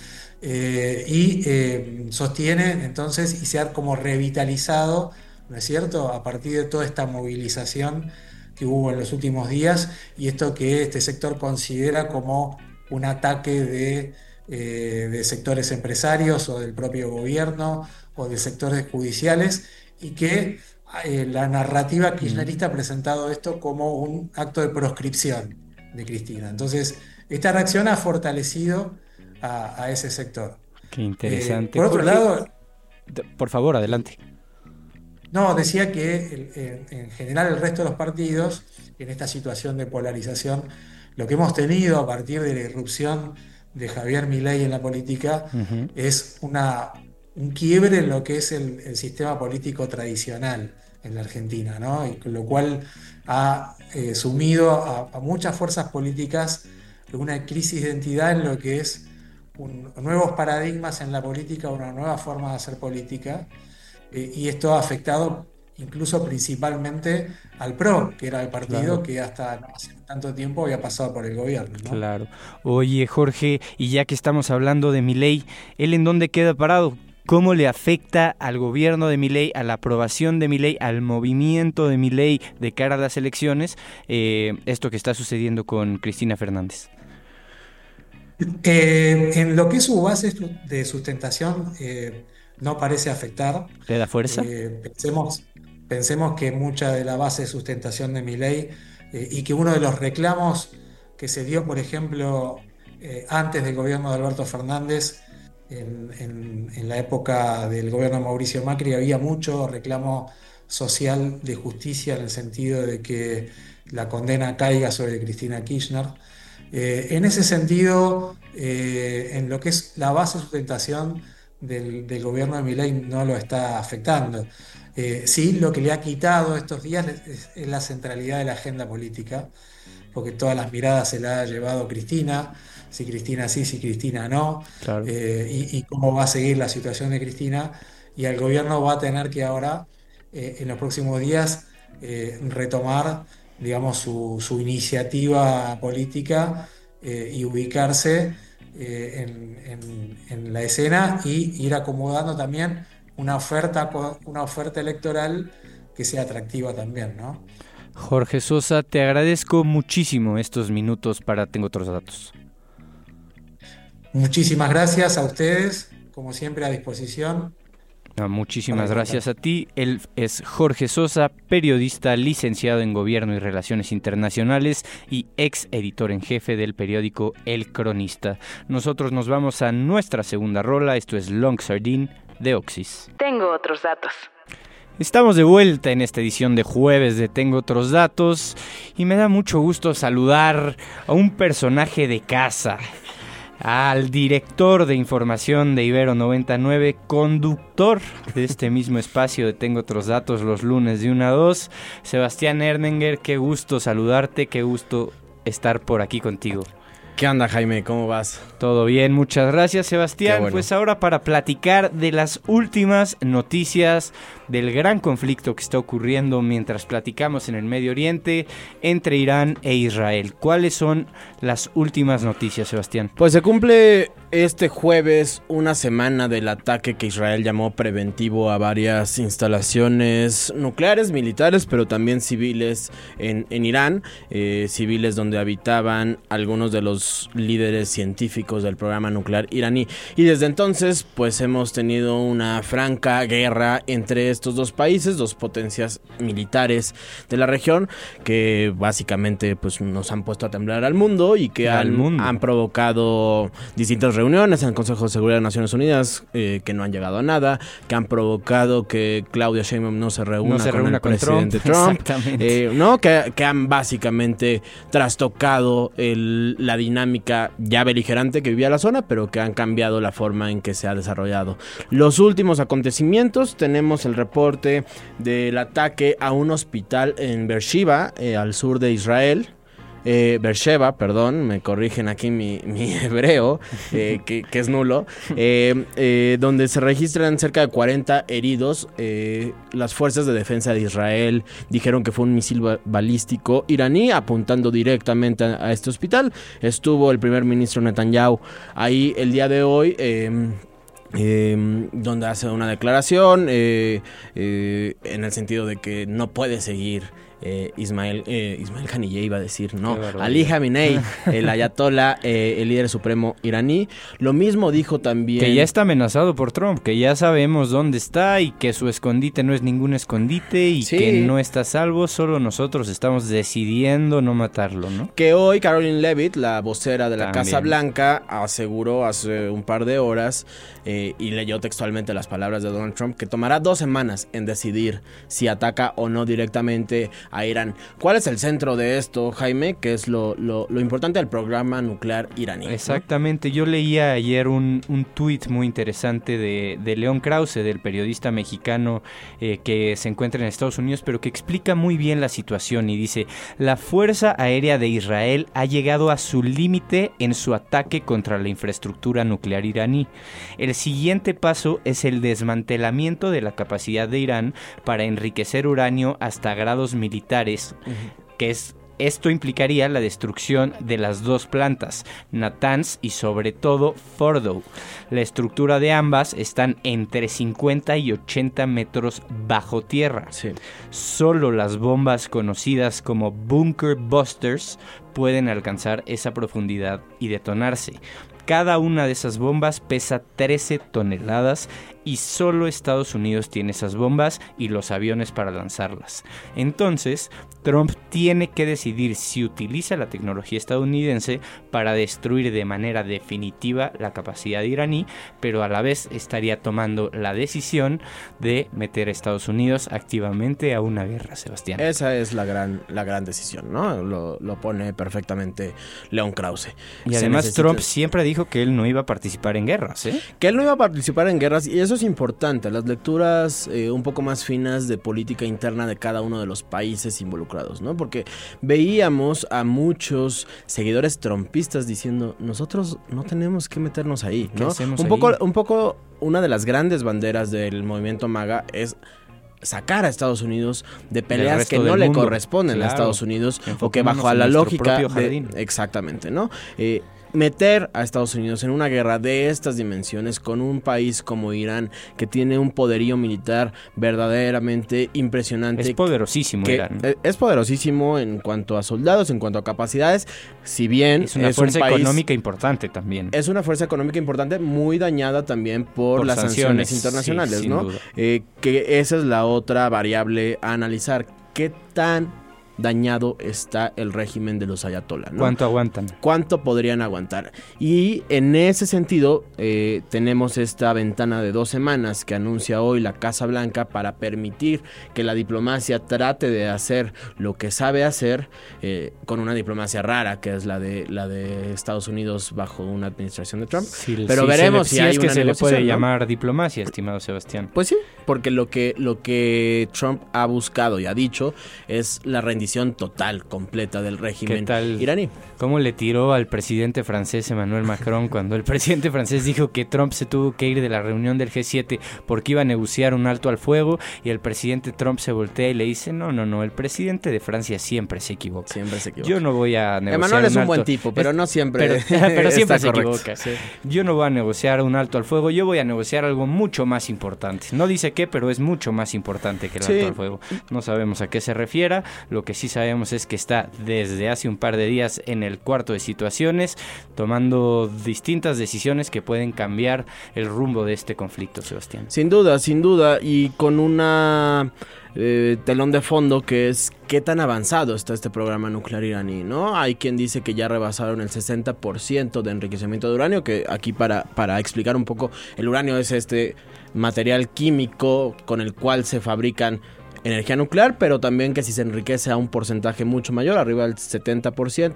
y sostiene entonces, y se ha como revitalizado, ¿no es cierto?, a partir de toda esta movilización que hubo en los últimos días, y esto que este sector considera como un ataque de sectores empresarios o del propio gobierno o de sectores judiciales, y que la narrativa kirchnerista ha presentado esto como un acto de proscripción de Cristina. Entonces, esta reacción ha fortalecido a ese sector. Qué interesante. Por otro lado... Por favor, adelante. No, decía que en general el resto de los partidos, en esta situación de polarización, lo que hemos tenido a partir de la irrupción de Javier Milei en la política es un quiebre en lo que es el sistema político tradicional en la Argentina, ¿no? Y con lo cual ha sumido a muchas fuerzas políticas en una crisis de identidad en lo que es nuevos paradigmas en la política, una nueva forma de hacer política, y esto ha afectado incluso principalmente al PRO, que era el partido que hasta no hace tanto tiempo había pasado por el gobierno, ¿no? Claro. Oye, Jorge, y ya que estamos hablando de Milei, ¿él en dónde queda parado? ¿Cómo le afecta al gobierno de Milei, a la aprobación de Milei, al movimiento de Milei de cara a las elecciones, esto que está sucediendo con Cristina Fernández? En lo que es su base de sustentación, no parece afectar. ¿Le da fuerza? Pensemos que mucha de la base de sustentación de Milei, y que uno de los reclamos que se dio, por ejemplo, antes del gobierno de Alberto Fernández, en la época del gobierno de Mauricio Macri, había mucho reclamo social de justicia, en el sentido de que la condena caiga sobre Cristina Kirchner. En ese sentido, en lo que es la base de sustentación del gobierno de Milei no lo está afectando. Sí, lo que le ha quitado estos días es la centralidad de la agenda política, porque todas las miradas se la ha llevado Cristina, si Cristina sí, si Cristina no, Claro. y cómo va a seguir la situación de Cristina, y el gobierno va a tener que ahora, en los próximos días, retomar, digamos, su iniciativa política y ubicarse en la escena y ir acomodando también una oferta electoral que sea atractiva también, ¿no? Jorge Sosa, te agradezco muchísimo estos minutos para Tengo Otros Datos. Muchísimas gracias a ustedes, como siempre a disposición. Muchísimas gracias a ti. Él es Jorge Sosa, periodista, licenciado en Gobierno y Relaciones Internacionales y ex editor en jefe del periódico El Cronista. Nosotros nos vamos a nuestra segunda rola. Esto es Long Sardine de Oxys. Tengo otros datos. Estamos de vuelta en esta edición de jueves de Tengo Otros Datos y me da mucho gusto saludar a un personaje de casa, al director de información de Ibero 99, conductor de este mismo espacio de Tengo Otros Datos los lunes de 1 a 2, Sebastián Erninger. Qué gusto saludarte, qué gusto estar por aquí contigo. ¿Qué onda, Jaime? ¿Cómo vas? Todo bien, muchas gracias, Sebastián. Qué bueno. Pues ahora para platicar de las últimas noticias del gran conflicto que está ocurriendo mientras platicamos en el Medio Oriente entre Irán e Israel. ¿Cuáles son las últimas noticias, Sebastián? Pues se cumple este jueves una semana del ataque que Israel llamó preventivo a varias instalaciones nucleares, militares, pero también civiles en Irán, civiles donde habitaban algunos de los líderes científicos del programa nuclear iraní. Y desde entonces, pues hemos tenido una franca guerra entre estos dos países, dos potencias militares de la región, que básicamente pues nos han puesto a temblar al mundo y que han provocado distintas reuniones en el Consejo de Seguridad de Naciones Unidas que no han llegado a nada, que han provocado que Claudia Sheinbaum no se reúna con el presidente Trump, que han básicamente trastocado la dinámica ya beligerante que vivía la zona, pero que han cambiado la forma en que se ha desarrollado. Los últimos acontecimientos, tenemos el reporte del ataque a un hospital en Beersheba, al sur de Israel. Beersheba, perdón, me corrigen aquí mi hebreo, que es nulo, donde se registran cerca de 40 heridos. Las fuerzas de defensa de Israel dijeron que fue un misil balístico iraní apuntando directamente a este hospital. Estuvo el primer ministro Netanyahu ahí el día de hoy, donde hace una declaración en el sentido de que no puede seguir Ismail Haniyeh, iba a decir, no, Ali Khamenei, el ayatollah, el líder supremo iraní. Lo mismo dijo también que ya está amenazado por Trump, que ya sabemos dónde está y que su escondite no es ningún escondite y que no está a salvo, solo nosotros estamos decidiendo no matarlo, ¿no? Que hoy Caroline Leavitt, la vocera de la Casa Blanca, aseguró hace un par de horas y leyó textualmente las palabras de Donald Trump, que tomará 2 semanas en decidir si ataca o no directamente a Irán. ¿Cuál es el centro de esto, Jaime? Que es lo importante del programa nuclear iraní. Exactamente. Yo leía ayer un tuit muy interesante de León Krause, del periodista mexicano que se encuentra en Estados Unidos, pero que explica muy bien la situación y dice: la Fuerza Aérea de Israel ha llegado a su límite en su ataque contra la infraestructura nuclear iraní. El siguiente paso es el desmantelamiento de la capacidad de Irán para enriquecer uranio hasta grados militares, que esto implicaría la destrucción de las 2 plantas, Natanz y sobre todo Fordow. La estructura de ambas están entre 50 y 80 metros bajo tierra. Solo las bombas conocidas como Bunker Busters pueden alcanzar esa profundidad y detonarse. Cada una de esas bombas pesa 13 toneladas y solo Estados Unidos tiene esas bombas y los aviones para lanzarlas. Entonces, Trump tiene que decidir si utiliza la tecnología estadounidense para destruir de manera definitiva la capacidad iraní, pero a la vez estaría tomando la decisión de meter a Estados Unidos activamente a una guerra, Sebastián. Esa es la gran decisión, ¿no? Lo pone perfectamente León Krause. Y además Trump siempre dijo dijo que él no iba a participar en guerras, ¿eh? Que él no iba a participar en guerras, y eso es importante, las lecturas un poco más finas de política interna de cada uno de los países involucrados, ¿no? Porque veíamos a muchos seguidores trumpistas diciendo, nosotros no tenemos que meternos ahí, ¿no? Un poco una de las grandes banderas del movimiento MAGA es sacar a Estados Unidos de peleas que no le corresponden a Estados Unidos, o que bajo la lógica exactamente, ¿no? Meter a Estados Unidos en una guerra de estas dimensiones con un país como Irán, que tiene un poderío militar verdaderamente impresionante. Es poderosísimo Irán. Es poderosísimo en cuanto a soldados, en cuanto a capacidades, si bien es una fuerza económica importante también. Es una fuerza económica importante, muy dañada también por las sanciones internacionales, sí, ¿no? Que esa es la otra variable a analizar. ¿Qué tan dañado está el régimen de los ayatolá, ¿no? ¿Cuánto aguantan? ¿Cuánto podrían aguantar? Y en ese sentido tenemos esta ventana de 2 semanas que anuncia hoy la Casa Blanca para permitir que la diplomacia trate de hacer lo que sabe hacer, con una diplomacia rara, que es la de Estados Unidos bajo una administración de Trump. Sí, pero veremos si hay una negociación, le puede llamar diplomacia, estimado Sebastián. Pues sí, porque lo que Trump ha buscado y ha dicho es la rendición total, completa del régimen iraní. ¿Cómo le tiró al presidente francés Emmanuel Macron cuando el presidente francés dijo que Trump se tuvo que ir de la reunión del G7 porque iba a negociar un alto al fuego, y el presidente Trump se voltea y le dice, no, el presidente de Francia siempre se equivoca. Yo no voy a negociar Emmanuel es un buen tipo, pero no siempre pero siempre se equivoca. Sí. Yo no voy a negociar un alto al fuego, yo voy a negociar algo mucho más importante. No dice qué, pero es mucho más importante que el alto al fuego. No sabemos a qué se refiera. Lo que sí sabemos es que está desde hace un par de días en el cuarto de situaciones, tomando distintas decisiones que pueden cambiar el rumbo de este conflicto, Sebastián. Sin duda, y con una telón de fondo que es qué tan avanzado está este programa nuclear iraní, ¿no? Hay quien dice que ya rebasaron el 60% de enriquecimiento de uranio, que aquí para explicar un poco, el uranio es este material químico con el cual se fabrican energía nuclear, pero también que si se enriquece a un porcentaje mucho mayor, arriba del 70%,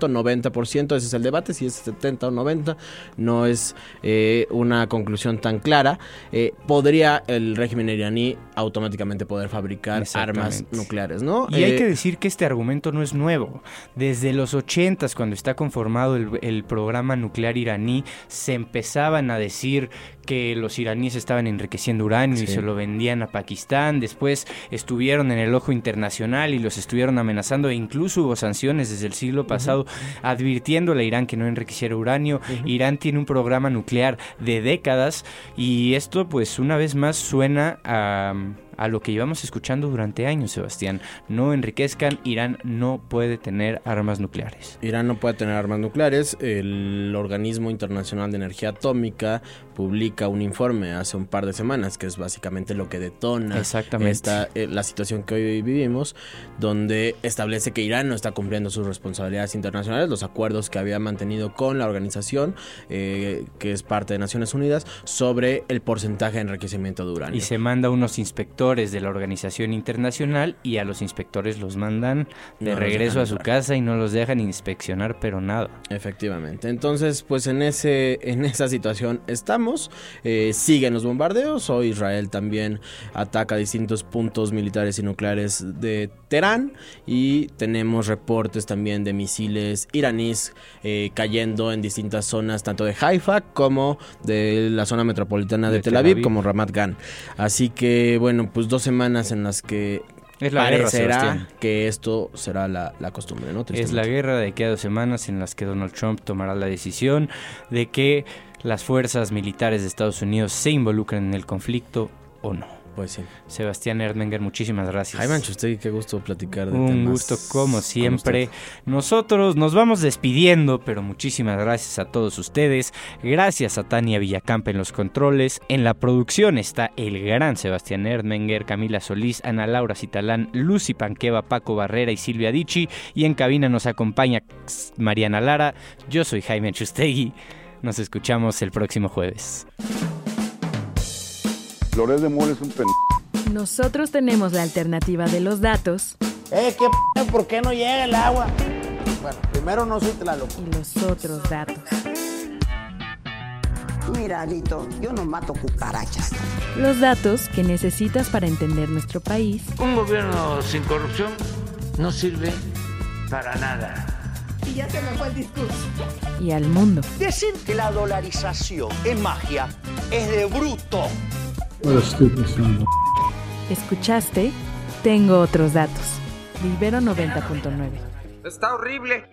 90%, ese es el debate, si es 70 o 90, no es una conclusión tan clara, podría el régimen iraní automáticamente poder fabricar armas nucleares, ¿no? Y hay que decir que este argumento no es nuevo. Desde los 80s, cuando está conformado el programa nuclear iraní, se empezaban a decir que los iraníes estaban enriqueciendo uranio y se lo vendían a Pakistán. Después estuvieron en el ojo internacional y los estuvieron amenazando, e incluso hubo sanciones desde el siglo pasado advirtiéndole a Irán que no enriqueciera uranio. Irán tiene un programa nuclear de décadas, y esto pues una vez más suena a lo que llevamos escuchando durante años, Sebastián. No enriquezcan, Irán no puede tener armas nucleares. Irán no puede tener armas nucleares. El Organismo Internacional de Energía Atómica publica un informe hace un par de semanas, que es básicamente lo que detona la situación que hoy vivimos, donde establece que Irán no está cumpliendo sus responsabilidades internacionales, los acuerdos que había mantenido con la organización, que es parte de Naciones Unidas, sobre el porcentaje de enriquecimiento de uranio. Y se manda unos inspectores de la organización internacional, y a los inspectores los mandan de regreso a su casa y no los dejan inspeccionar, pero nada. Efectivamente. Entonces, pues en esa situación estamos. Siguen los bombardeos. Hoy Israel también ataca distintos puntos militares y nucleares de Teherán, y tenemos reportes también de misiles iraníes cayendo en distintas zonas, tanto de Haifa como de la zona metropolitana de Tel Aviv, como Ramat Gan. Así que bueno, pues 2 semanas en las que parecerá que esto será la costumbre, ¿no? Es la guerra de aquí a 2 semanas en las que Donald Trump tomará la decisión de que las fuerzas militares de Estados Unidos se involucren en el conflicto o no. Pues sí. Sebastián Erdmenger, muchísimas gracias. Ay, Manchustegui, qué gusto platicar de temas. Un gusto como siempre. Nosotros nos vamos despidiendo, pero muchísimas gracias a todos ustedes. Gracias a Tania Villacampa en los controles. En la producción está el gran Sebastián Erdmenger, Camila Solís, Ana Laura Citalán, Lucy Panqueva, Paco Barrera y Silvia Dichi. Y en cabina nos acompaña Mariana Lara. Yo soy Jaime Manchustegui. Nos escuchamos el próximo jueves. Loret de Mola es un Nosotros tenemos la alternativa de los datos. ¿Por qué no llega el agua? Bueno, primero no soy Tlaloc. Y los otros datos. Mira, Alito, yo no mato cucarachas. Los datos que necesitas para entender nuestro país. Un gobierno sin corrupción no sirve para nada. Y ya se me fue el discurso. Y al mundo. Decir que la dolarización es magia es de bruto. ¿Escuchaste? Tengo otros datos. Libero 90.9. Está horrible.